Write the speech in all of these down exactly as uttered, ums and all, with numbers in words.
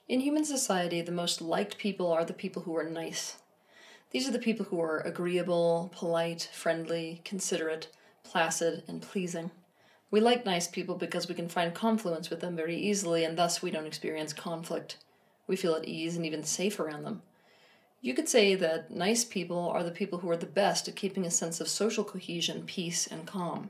In human society, the most liked people are the people who are nice. These are the people who are agreeable, polite, friendly, considerate, placid, and pleasing. We like nice people because we can find confluence with them very easily, and thus we don't experience conflict. We feel at ease and even safe around them. You could say that nice people are the people who are the best at keeping a sense of social cohesion, peace, and calm.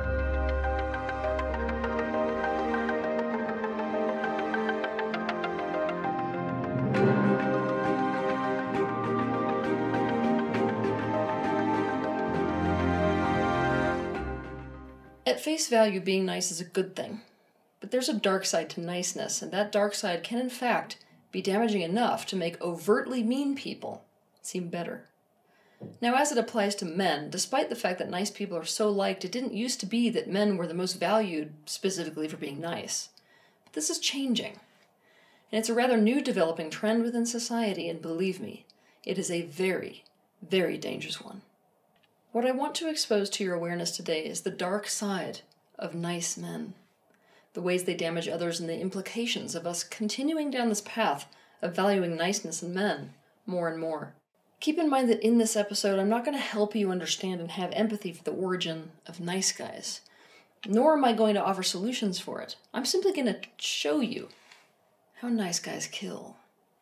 At face value, being nice is a good thing. But there's a dark side to niceness, and that dark side can in fact be damaging enough to make overtly mean people seem better. Now, as it applies to men, despite the fact that nice people are so liked, it didn't used to be that men were the most valued specifically for being nice. But this is changing. And it's a rather new developing trend within society, and believe me, it is a very, very dangerous one. What I want to expose to your awareness today is the dark side of nice men, the ways they damage others and the implications of us continuing down this path of valuing niceness in men more and more. Keep in mind that in this episode, I'm not going to help you understand and have empathy for the origin of nice guys, nor am I going to offer solutions for it. I'm simply going to show you how nice guys kill.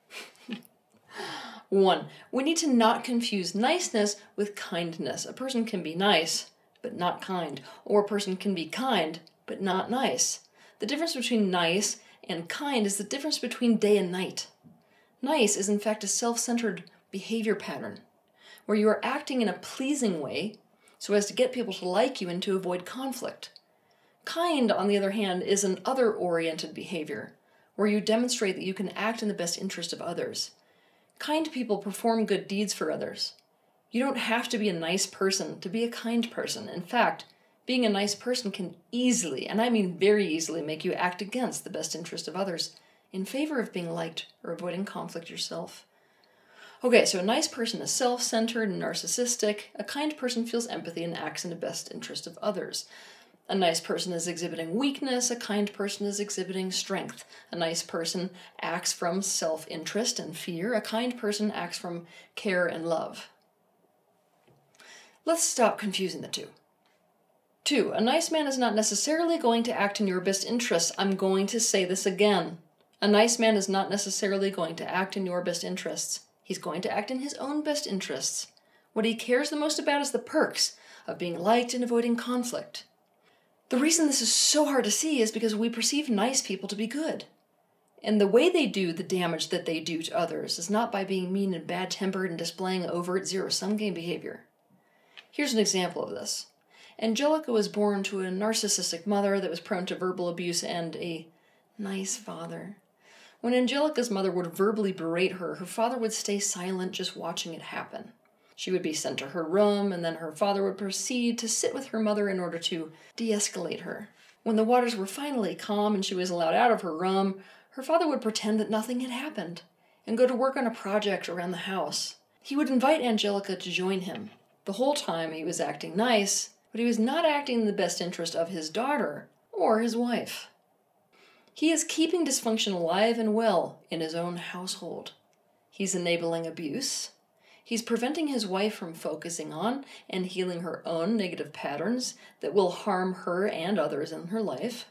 One, we need to not confuse niceness with kindness. A person can be nice, but not kind. Or a person can be kind, but not nice. The difference between nice and kind is the difference between day and night. Nice is in fact a self-centered behavior pattern, where you are acting in a pleasing way so as to get people to like you and to avoid conflict. Kind, on the other hand, is an other-oriented behavior, where you demonstrate that you can act in the best interest of others. Kind people perform good deeds for others. You don't have to be a nice person to be a kind person. In fact, being a nice person can easily, and I mean very easily, make you act against the best interest of others in favor of being liked or avoiding conflict yourself. Okay, so a nice person is self-centered and narcissistic. A kind person feels empathy and acts in the best interest of others. A nice person is exhibiting weakness. A kind person is exhibiting strength. A nice person acts from self-interest and fear. A kind person acts from care and love. Let's stop confusing the two. Two, a nice man is not necessarily going to act in your best interests. I'm going to say this again. A nice man is not necessarily going to act in your best interests. He's going to act in his own best interests. What he cares the most about is the perks of being liked and avoiding conflict. The reason this is so hard to see is because we perceive nice people to be good. And the way they do the damage that they do to others is not by being mean and bad-tempered and displaying overt zero-sum game behavior. Here's an example of this. Angelica was born to a narcissistic mother that was prone to verbal abuse and a nice father. When Angelica's mother would verbally berate her, her father would stay silent, just watching it happen. She would be sent to her room, and then her father would proceed to sit with her mother in order to de-escalate her. When the waters were finally calm and she was allowed out of her room, her father would pretend that nothing had happened and go to work on a project around the house. He would invite Angelica to join him. The whole time he was acting nice, but he was not acting in the best interest of his daughter or his wife. He is keeping dysfunction alive and well in his own household. He's enabling abuse. He's preventing his wife from focusing on and healing her own negative patterns that will harm her and others in her life.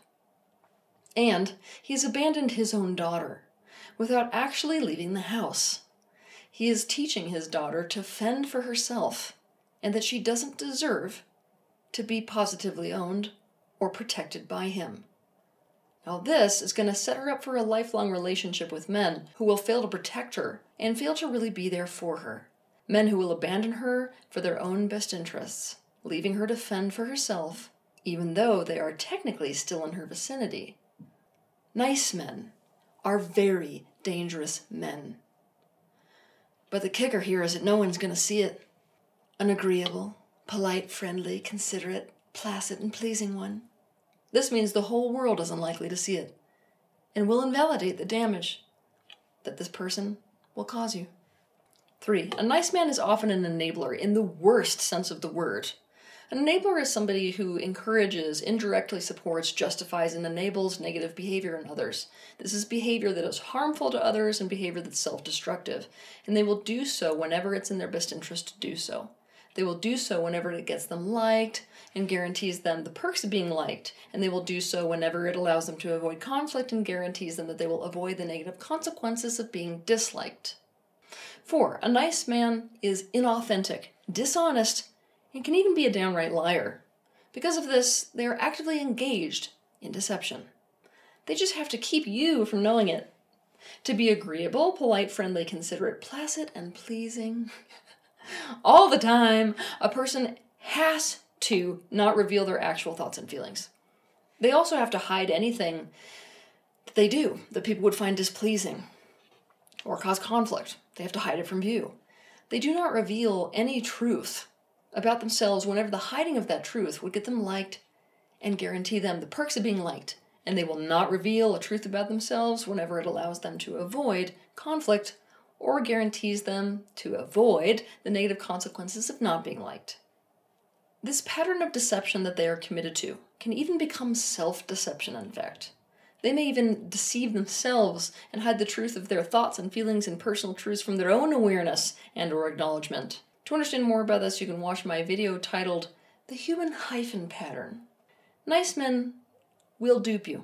And he's abandoned his own daughter without actually leaving the house. He is teaching his daughter to fend for herself and that she doesn't deserve to be positively owned or protected by him. Now this is going to set her up for a lifelong relationship with men who will fail to protect her and fail to really be there for her. Men who will abandon her for their own best interests, leaving her to fend for herself, even though they are technically still in her vicinity. Nice men are very dangerous men. But the kicker here is that no one's going to see it. An agreeable, polite, friendly, considerate, placid, and pleasing one. This means the whole world is unlikely to see it, and will invalidate the damage that this person will cause you. Three, a nice man is often an enabler in the worst sense of the word. An enabler is somebody who encourages, indirectly supports, justifies, and enables negative behavior in others. This is behavior that is harmful to others and behavior that's self-destructive, and they will do so whenever it's in their best interest to do so. They will do so whenever it gets them liked and guarantees them the perks of being liked, and they will do so whenever it allows them to avoid conflict and guarantees them that they will avoid the negative consequences of being disliked. Four, a nice man is inauthentic, dishonest, and can even be a downright liar. Because of this, they are actively engaged in deception. They just have to keep you from knowing it. To be agreeable, polite, friendly, considerate, placid, and pleasing all the time, a person has to not reveal their actual thoughts and feelings. They also have to hide anything that they do that people would find displeasing or cause conflict. They have to hide it from view. They do not reveal any truth about themselves whenever the hiding of that truth would get them liked and guarantee them the perks of being liked. And they will not reveal a truth about themselves whenever it allows them to avoid conflict or guarantees them to avoid the negative consequences of not being liked. This pattern of deception that they are committed to can even become self-deception, in fact. They may even deceive themselves and hide the truth of their thoughts and feelings and personal truths from their own awareness and or acknowledgement. To understand more about this, you can watch my video titled The Human Hyphen Pattern. Nice men will dupe you.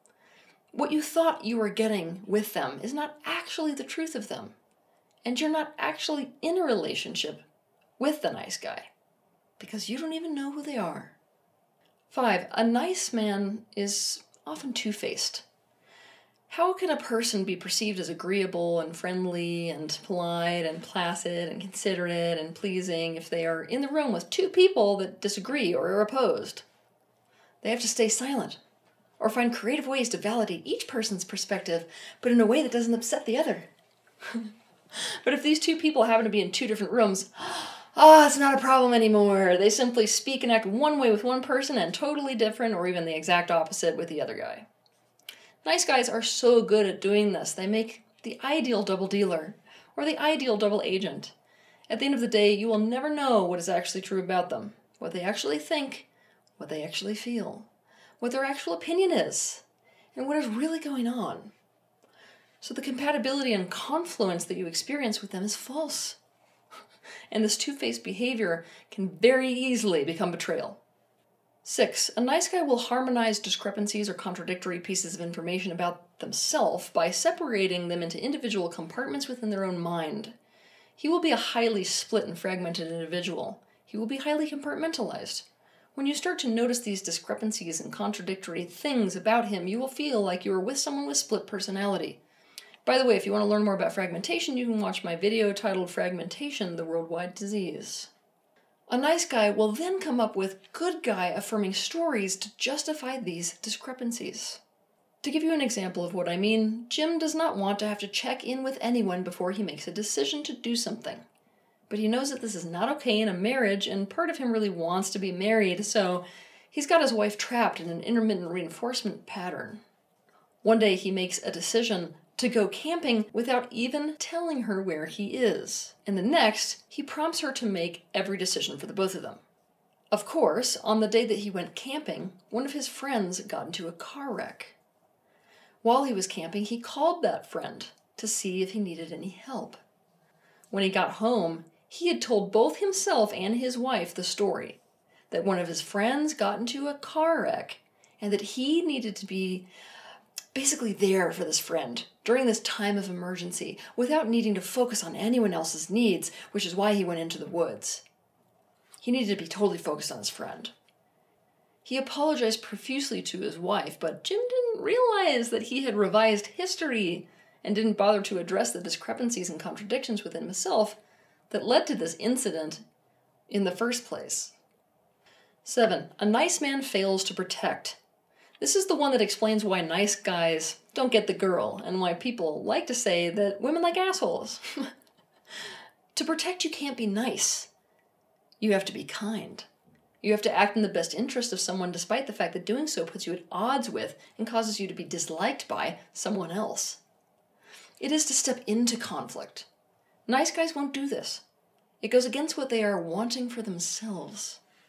What you thought you were getting with them is not actually the truth of them, and you're not actually in a relationship with the nice guy, because you don't even know who they are. Five, a nice man is often two-faced. How can a person be perceived as agreeable and friendly and polite and placid and considerate and pleasing if they are in the room with two people that disagree or are opposed? They have to stay silent or find creative ways to validate each person's perspective, but in a way that doesn't upset the other. But if these two people happen to be in two different rooms, ah, oh, it's not a problem anymore. They simply speak and act one way with one person and totally different or even the exact opposite with the other guy. Nice guys are so good at doing this. They make the ideal double dealer or the ideal double agent. At the end of the day, you will never know what is actually true about them, what they actually think, what they actually feel, what their actual opinion is, and what is really going on. So the compatibility and confluence that you experience with them is false. And this two-faced behavior can very easily become betrayal. Six, a nice guy will harmonize discrepancies or contradictory pieces of information about themselves by separating them into individual compartments within their own mind. He will be a highly split and fragmented individual. He will be highly compartmentalized. When you start to notice these discrepancies and contradictory things about him, you will feel like you are with someone with split personality. By the way, if you want to learn more about fragmentation, you can watch my video titled Fragmentation, the Worldwide Disease. A nice guy will then come up with good guy affirming stories to justify these discrepancies. To give you an example of what I mean, Jim does not want to have to check in with anyone before he makes a decision to do something. But he knows that this is not okay in a marriage, and part of him really wants to be married, so he's got his wife trapped in an intermittent reinforcement pattern. One day he makes a decision to go camping without even telling her where he is. And the next, he prompts her to make every decision for the both of them. Of course, on the day that he went camping, one of his friends got into a car wreck. While he was camping, he called that friend to see if he needed any help. When he got home, he had told both himself and his wife the story, that one of his friends got into a car wreck and that he needed to be basically there for this friend during this time of emergency without needing to focus on anyone else's needs, which is why he went into the woods. He needed to be totally focused on his friend. He apologized profusely to his wife, but Jim didn't realize that he had revised history and didn't bother to address the discrepancies and contradictions within himself that led to this incident in the first place. Seven, a nice man fails to protect. This is the one that explains why nice guys don't get the girl and why people like to say that women like assholes. To protect, you can't be nice. You have to be kind. You have to act in the best interest of someone despite the fact that doing so puts you at odds with and causes you to be disliked by someone else. It is to step into conflict. Nice guys won't do this. It goes against what they are wanting for themselves.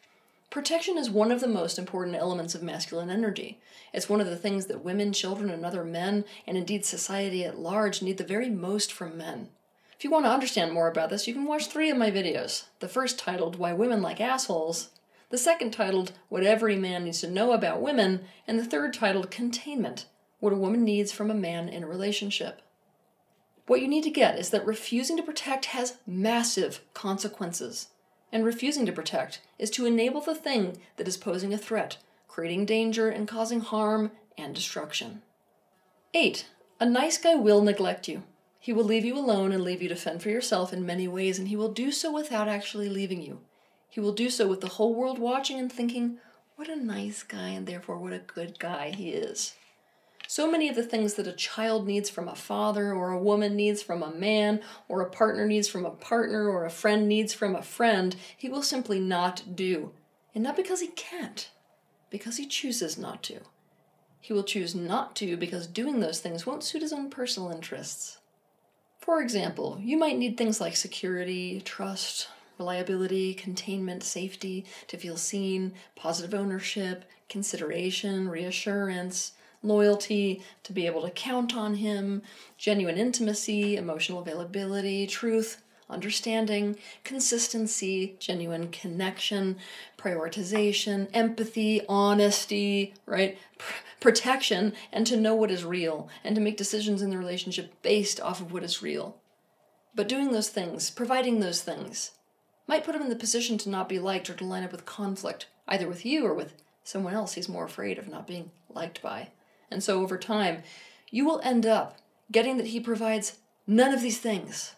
Protection is one of the most important elements of masculine energy. It's one of the things that women, children, and other men, and indeed society at large, need the very most from men. If you want to understand more about this, you can watch three of my videos. The first titled, Why Women Like Assholes, the second titled, What Every Man Needs to Know About Women, and the third titled, Containment, What a Woman Needs from a Man in a Relationship. What you need to get is that refusing to protect has massive consequences. And refusing to protect is to enable the thing that is posing a threat, creating danger and causing harm and destruction. Eight, a nice guy will neglect you. He will leave you alone and leave you to fend for yourself in many ways, and he will do so without actually leaving you. He will do so with the whole world watching and thinking, what a nice guy, and therefore what a good guy he is. So many of the things that a child needs from a father, or a woman needs from a man, or a partner needs from a partner, or a friend needs from a friend, he will simply not do. And not because he can't, because he chooses not to. He will choose not to because doing those things won't suit his own personal interests. For example, you might need things like security, trust, reliability, containment, safety, to feel seen, positive ownership, consideration, reassurance, loyalty, to be able to count on him, genuine intimacy, emotional availability, truth, understanding, consistency, genuine connection, prioritization, empathy, honesty, right? Pr- protection, and to know what is real, and to make decisions in the relationship based off of what is real. But doing those things, providing those things, might put him in the position to not be liked or to line up with conflict, either with you or with someone else he's more afraid of not being liked by. And so over time, you will end up getting that he provides none of these things.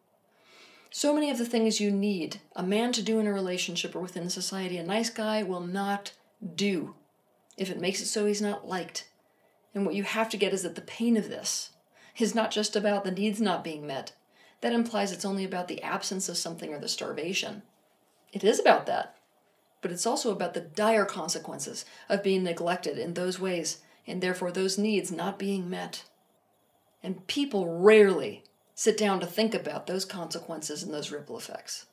So many of the things you need a man to do in a relationship or within society, a nice guy will not do if it makes it so he's not liked. And what you have to get is that the pain of this is not just about the needs not being met. That implies it's only about the absence of something or the starvation. It is about that, but it's also about the dire consequences of being neglected in those ways, and therefore those needs not being met. And people rarely sit down to think about those consequences and those ripple effects.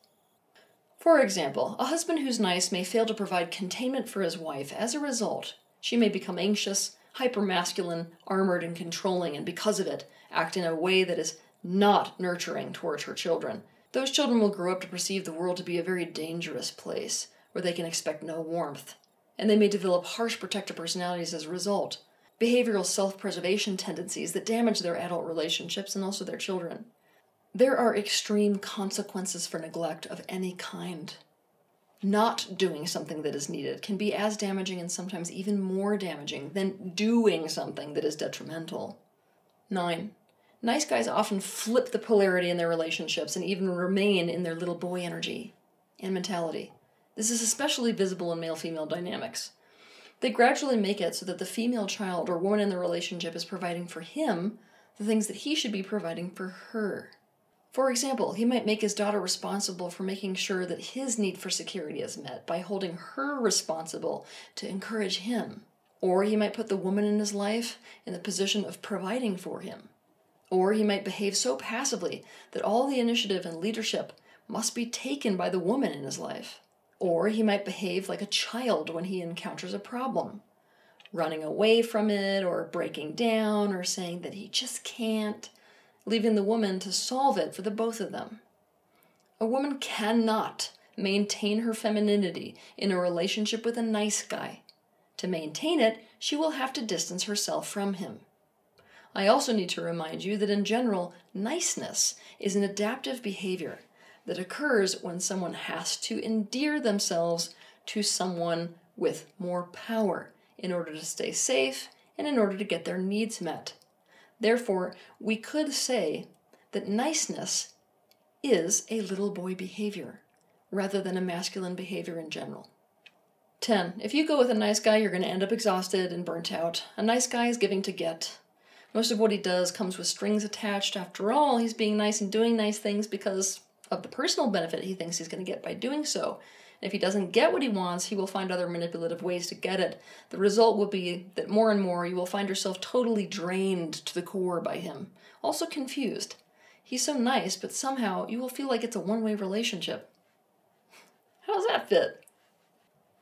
For example, a husband who's nice may fail to provide containment for his wife. As a result, she may become anxious, hypermasculine, armored, and controlling, and because of it, act in a way that is not nurturing towards her children. Those children will grow up to perceive the world to be a very dangerous place, where they can expect no warmth, and they may develop harsh protective personalities as a result, behavioral self-preservation tendencies that damage their adult relationships and also their children. There are extreme consequences for neglect of any kind. Not doing something that is needed can be as damaging and sometimes even more damaging than doing something that is detrimental. Nine. Nice guys often flip the polarity in their relationships and even remain in their little boy energy and mentality. This is especially visible in male-female dynamics. They gradually make it so that the female child or woman in the relationship is providing for him the things that he should be providing for her. For example, he might make his daughter responsible for making sure that his need for security is met by holding her responsible to encourage him. Or he might put the woman in his life in the position of providing for him. Or he might behave so passively that all the initiative and leadership must be taken by the woman in his life. Or he might behave like a child when he encounters a problem, running away from it or breaking down or saying that he just can't, leaving the woman to solve it for the both of them. A woman cannot maintain her femininity in a relationship with a nice guy. To maintain it, she will have to distance herself from him. I also need to remind you that in general, niceness is an adaptive behavior that occurs when someone has to endear themselves to someone with more power in order to stay safe and in order to get their needs met. Therefore, we could say that niceness is a little boy behavior rather than a masculine behavior in general. ten. If you go with a nice guy, you're going to end up exhausted and burnt out. A nice guy is giving to get. Most of what he does comes with strings attached. After all, he's being nice and doing nice things because of the personal benefit he thinks he's going to get by doing so. And if he doesn't get what he wants, he will find other manipulative ways to get it. The result will be that more and more you will find yourself totally drained to the core by him. Also confused. He's so nice, but somehow you will feel like it's a one-way relationship. How does that fit?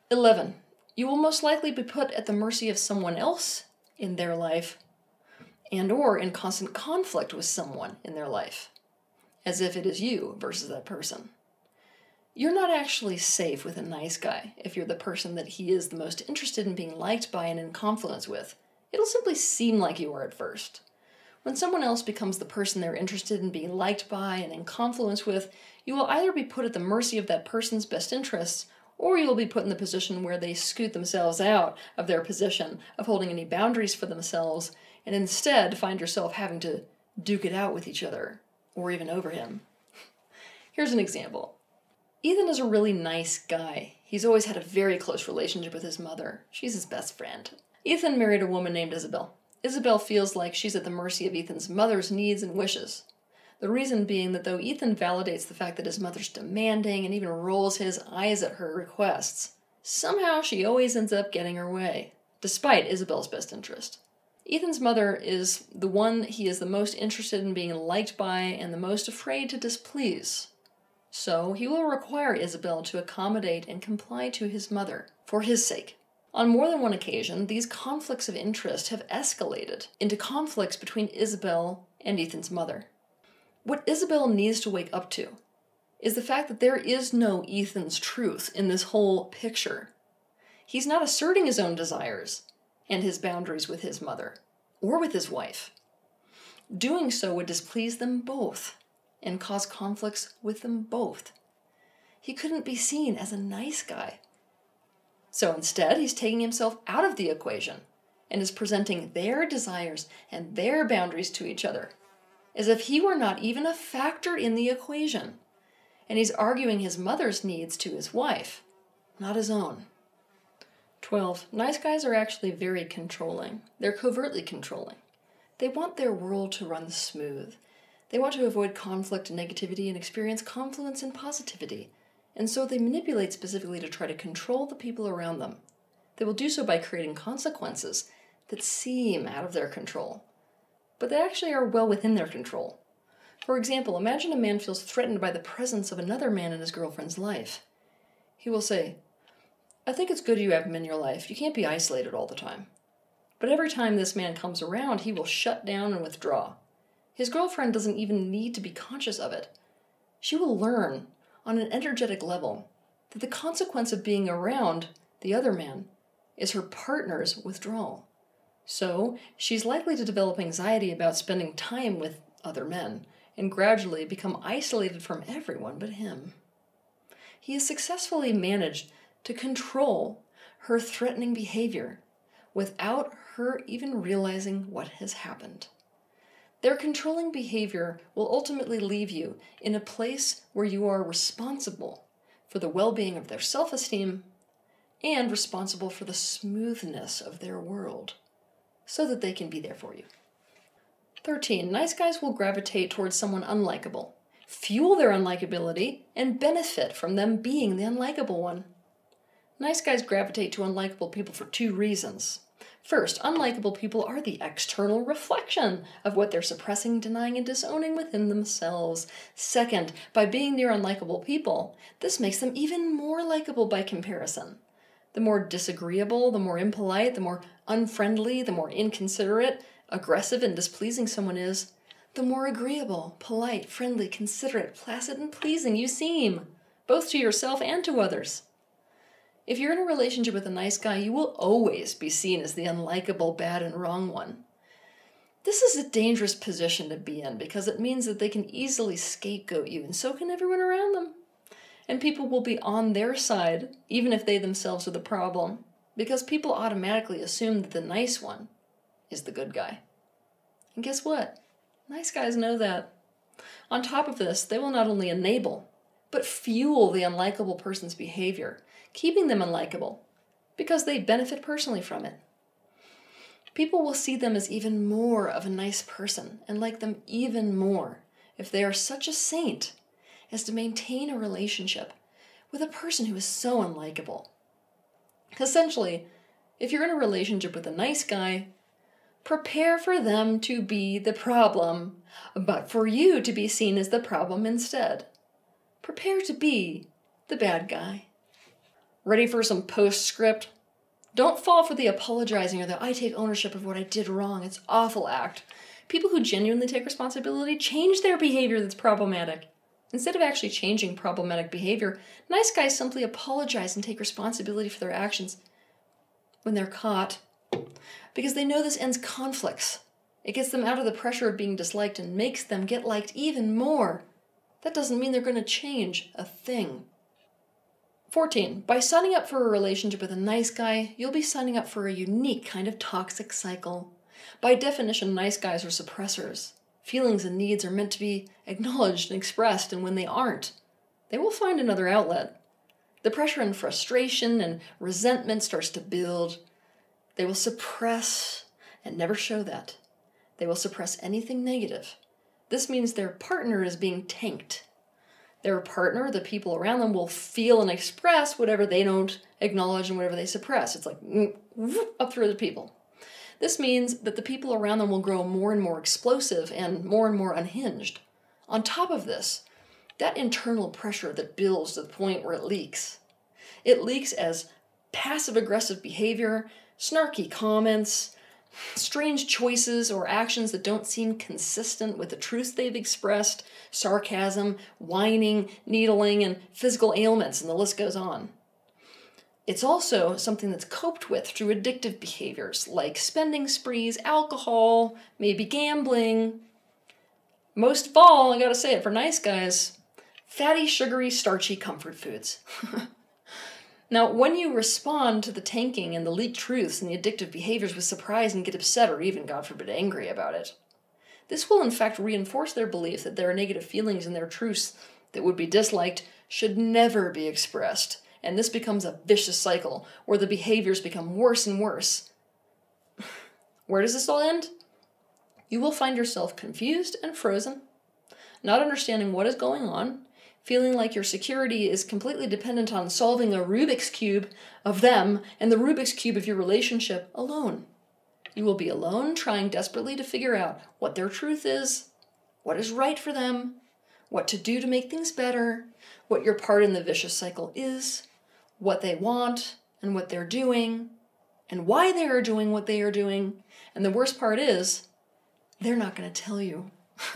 eleven. You will most likely be put at the mercy of someone else in their life and or in constant conflict with someone in their life, as if it is you versus that person. You're not actually safe with a nice guy if you're the person that he is the most interested in being liked by and in confluence with. It'll simply seem like you are at first. When someone else becomes the person they're interested in being liked by and in confluence with, you will either be put at the mercy of that person's best interests, or you will be put in the position where they scoot themselves out of their position of holding any boundaries for themselves, and instead find yourself having to duke it out with each other, or even over him. Here's an example. Ethan is a really nice guy. He's always had a very close relationship with his mother. She's his best friend. Ethan married a woman named Isabel. Isabel feels like she's at the mercy of Ethan's mother's needs and wishes. The reason being that though Ethan validates the fact that his mother's demanding and even rolls his eyes at her requests, somehow she always ends up getting her way, despite Isabel's best interest. Ethan's mother is the one he is the most interested in being liked by and the most afraid to displease. So he will require Isabel to accommodate and comply to his mother, for his sake. On more than one occasion, these conflicts of interest have escalated into conflicts between Isabel and Ethan's mother. What Isabel needs to wake up to is the fact that there is no Ethan's truth in this whole picture. He's not asserting his own desires and his boundaries with his mother, or with his wife. Doing so would displease them both and cause conflicts with them both. He couldn't be seen as a nice guy. So instead, he's taking himself out of the equation and is presenting their desires and their boundaries to each other, as if he were not even a factor in the equation. And he's arguing his mother's needs to his wife, not his own. twelve. Nice guys are actually very controlling. They're covertly controlling. They want their world to run smooth. They want to avoid conflict and negativity and experience confluence and positivity. And so they manipulate specifically to try to control the people around them. They will do so by creating consequences that seem out of their control, but that actually are well within their control. For example, imagine a man feels threatened by the presence of another man in his girlfriend's life. He will say, "I think it's good you have him in your life. You can't be isolated all the time." But every time this man comes around, he will shut down and withdraw. His girlfriend doesn't even need to be conscious of it. She will learn, on an energetic level, that the consequence of being around the other man is her partner's withdrawal. So, she's likely to develop anxiety about spending time with other men, and gradually become isolated from everyone but him. He has successfully managed to control her threatening behavior without her even realizing what has happened. Their controlling behavior will ultimately leave you in a place where you are responsible for the well-being of their self-esteem and responsible for the smoothness of their world, so that they can be there for you. thirteen. Nice guys will gravitate towards someone unlikable, fuel their unlikability, and benefit from them being the unlikable one. Nice guys gravitate to unlikable people for two reasons. First, unlikable people are the external reflection of what they're suppressing, denying, and disowning within themselves. Second, by being near unlikable people, this makes them even more likable by comparison. The more disagreeable, the more impolite, the more unfriendly, the more inconsiderate, aggressive, and displeasing someone is, the more agreeable, polite, friendly, considerate, placid, and pleasing you seem, both to yourself and to others. If you're in a relationship with a nice guy, you will always be seen as the unlikable, bad, and wrong one. This is a dangerous position to be in because it means that they can easily scapegoat you, and so can everyone around them. And people will be on their side, even if they themselves are the problem, because people automatically assume that the nice one is the good guy. And guess what? Nice guys know that. On top of this, they will not only enable, but fuel the unlikable person's behavior, keeping them unlikable, because they benefit personally from it. People will see them as even more of a nice person and like them even more if they are such a saint as to maintain a relationship with a person who is so unlikable. Essentially, if you're in a relationship with a nice guy, prepare for them to be the problem, but for you to be seen as the problem instead. Prepare to be the bad guy. Ready for some postscript? Don't fall for the apologizing or the I take ownership of what I did wrong. It's awful act. People who genuinely take responsibility change their behavior that's problematic. Instead of actually changing problematic behavior, nice guys simply apologize and take responsibility for their actions when they're caught, because they know this ends conflicts. It gets them out of the pressure of being disliked and makes them get liked even more. That doesn't mean they're going to change a thing. fourteen. By signing up for a relationship with a nice guy, you'll be signing up for a unique kind of toxic cycle. By definition, nice guys are suppressors. Feelings and needs are meant to be acknowledged and expressed, and when they aren't, they will find another outlet. The pressure and frustration and resentment starts to build. They will suppress and never show that. They will suppress anything negative. This means their partner is being tanked. Their partner, the people around them, will feel and express whatever they don't acknowledge and whatever they suppress. It's like up through the people. This means that the people around them will grow more and more explosive and more and more unhinged. On top of this, that internal pressure that builds to the point where it leaks. It leaks as passive-aggressive behavior, snarky comments, strange choices or actions that don't seem consistent with the truths they've expressed, sarcasm, whining, needling, and physical ailments, and the list goes on. It's also something that's coped with through addictive behaviors like spending sprees, alcohol, maybe gambling. Most of all, I gotta say it for nice guys, fatty, sugary, starchy comfort foods. Now, when you respond to the tanking and the leaked truths and the addictive behaviors with surprise and get upset or even, God forbid, angry about it, this will in fact reinforce their belief that there are negative feelings and their truths that would be disliked should never be expressed. And this becomes a vicious cycle where the behaviors become worse and worse. Where does this all end? You will find yourself confused and frozen, not understanding what is going on, feeling like your security is completely dependent on solving a Rubik's Cube of them and the Rubik's Cube of your relationship alone. You will be alone, trying desperately to figure out what their truth is, what is right for them, what to do to make things better, what your part in the vicious cycle is, what they want and what they're doing, and why they are doing what they are doing. And the worst part is, they're not going to tell you.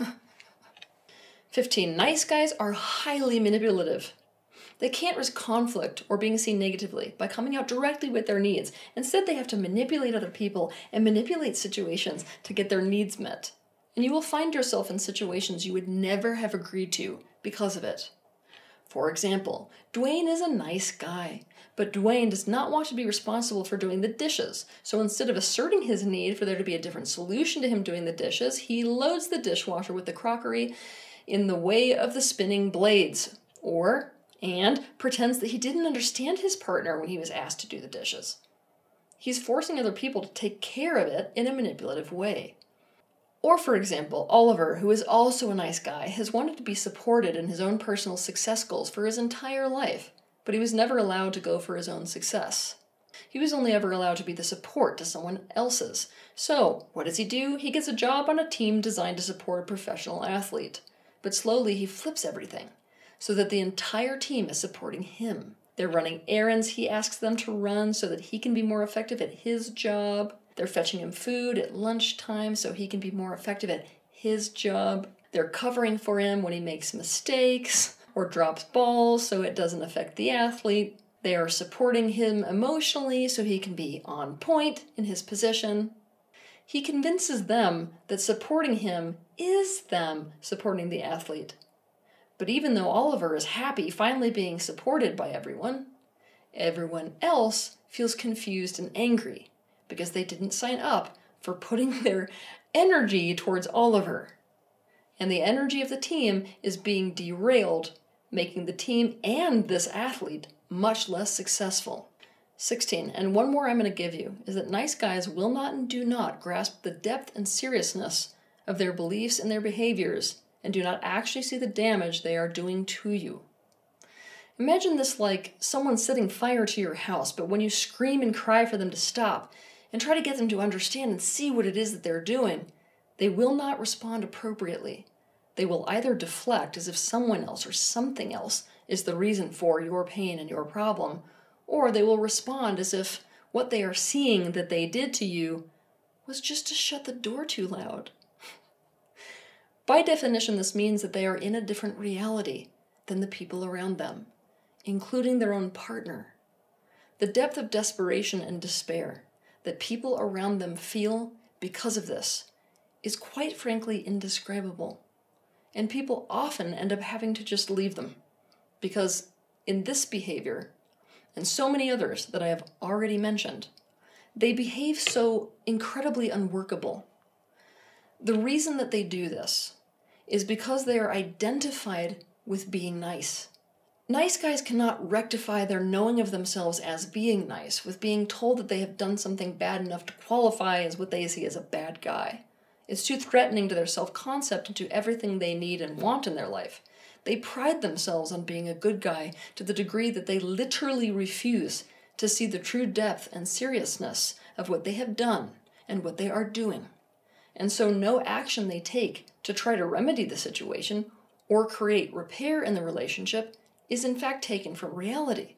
fifteen. Nice guys are highly manipulative. They can't risk conflict or being seen negatively by coming out directly with their needs. Instead, they have to manipulate other people and manipulate situations to get their needs met. And you will find yourself in situations you would never have agreed to because of it. For example, Dwayne is a nice guy, but Dwayne does not want to be responsible for doing the dishes. So instead of asserting his need for there to be a different solution to him doing the dishes, he loads the dishwasher with the crockery in the way of the spinning blades, or, and pretends that he didn't understand his partner when he was asked to do the dishes. He's forcing other people to take care of it in a manipulative way. Or, for example, Oliver, who is also a nice guy, has wanted to be supported in his own personal success goals for his entire life, but he was never allowed to go for his own success. He was only ever allowed to be the support to someone else's. So, what does he do? He gets a job on a team designed to support a professional athlete. But slowly he flips everything, so that the entire team is supporting him. They're running errands he asks them to run so that he can be more effective at his job. They're fetching him food at lunchtime so he can be more effective at his job. They're covering for him when he makes mistakes or drops balls so it doesn't affect the athlete. They are supporting him emotionally so he can be on point in his position. He convinces them that supporting him is them supporting the athlete. But even though Oliver is happy finally being supported by everyone, everyone else feels confused and angry because they didn't sign up for putting their energy towards Oliver. And the energy of the team is being derailed, making the team and this athlete much less successful. sixteen, and one more I'm going to give you, is that nice guys will not and do not grasp the depth and seriousness of their beliefs and their behaviors, and do not actually see the damage they are doing to you. Imagine this like someone setting fire to your house, but when you scream and cry for them to stop, and try to get them to understand and see what it is that they're doing, they will not respond appropriately. They will either deflect as if someone else or something else is the reason for your pain and your problem, Or they will respond as if what they are seeing that they did to you was just to shut the door too loud. By definition, this means that they are in a different reality than the people around them, including their own partner. The depth of desperation and despair that people around them feel because of this is quite frankly indescribable, and people often end up having to just leave them, because in this behavior, and so many others that I have already mentioned, they behave so incredibly unworkable. The reason that they do this is because they are identified with being nice. Nice guys cannot rectify their knowing of themselves as being nice with being told that they have done something bad enough to qualify as what they see as a bad guy. It's too threatening to their self-concept and to everything they need and want in their life. They pride themselves on being a good guy to the degree that they literally refuse to see the true depth and seriousness of what they have done and what they are doing. And so no action they take to try to remedy the situation or create repair in the relationship is in fact taken from reality.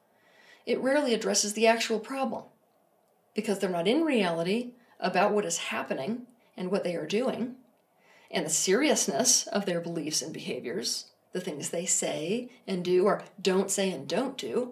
It rarely addresses the actual problem, because they're not in reality about what is happening and what they are doing, and the seriousness of their beliefs and behaviors, the things they say and do or don't say and don't do.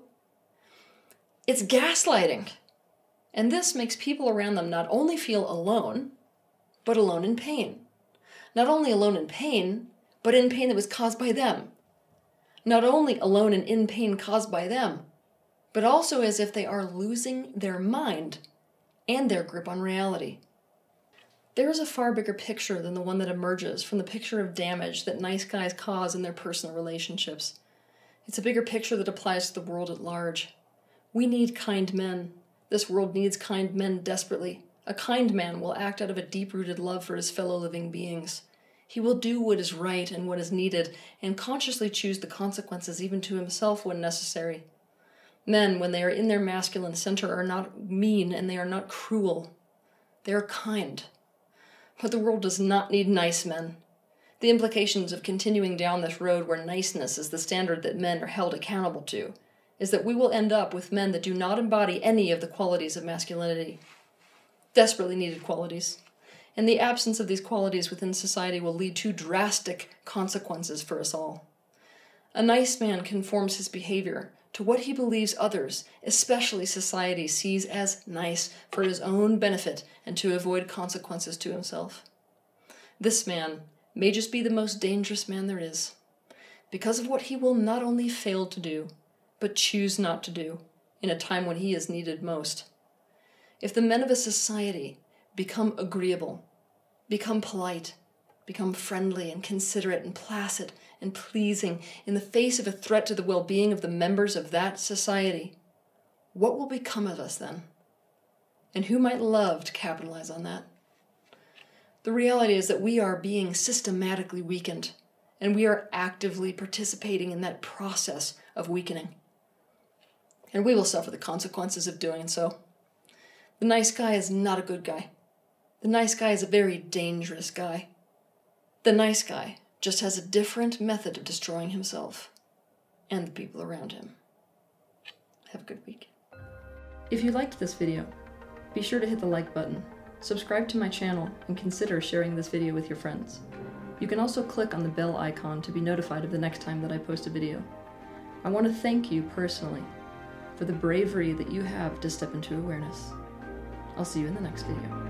It's gaslighting. And this makes people around them not only feel alone, but alone in pain. Not only alone in pain, but in pain that was caused by them. Not only alone and in pain caused by them, but also as if they are losing their mind and their grip on reality. There is a far bigger picture than the one that emerges from the picture of damage that nice guys cause in their personal relationships. It's a bigger picture that applies to the world at large. We need kind men. This world needs kind men desperately. A kind man will act out of a deep-rooted love for his fellow living beings. He will do what is right and what is needed, and consciously choose the consequences even to himself when necessary. Men, when they are in their masculine center, are not mean and they are not cruel. They are kind. But the world does not need nice men. The implications of continuing down this road where niceness is the standard that men are held accountable to is that we will end up with men that do not embody any of the qualities of masculinity. Desperately needed qualities. And the absence of these qualities within society will lead to drastic consequences for us all. A nice man conforms his behavior to what he believes others, especially society, sees as nice for his own benefit and to avoid consequences to himself. This man may just be the most dangerous man there is, because of what he will not only fail to do, but choose not to do in a time when he is needed most. If the men of a society become agreeable, become polite, become friendly and considerate and placid and pleasing in the face of a threat to the well-being of the members of that society, what will become of us then? And who might love to capitalize on that? The reality is that we are being systematically weakened, and we are actively participating in that process of weakening. And we will suffer the consequences of doing so. The nice guy is not a good guy. The nice guy is a very dangerous guy. The nice guy just has a different method of destroying himself and the people around him. Have a good week. If you liked this video, be sure to hit the like button, subscribe to my channel, and consider sharing this video with your friends. You can also click on the bell icon to be notified of the next time that I post a video. I want to thank you personally for the bravery that you have to step into awareness. I'll see you in the next video.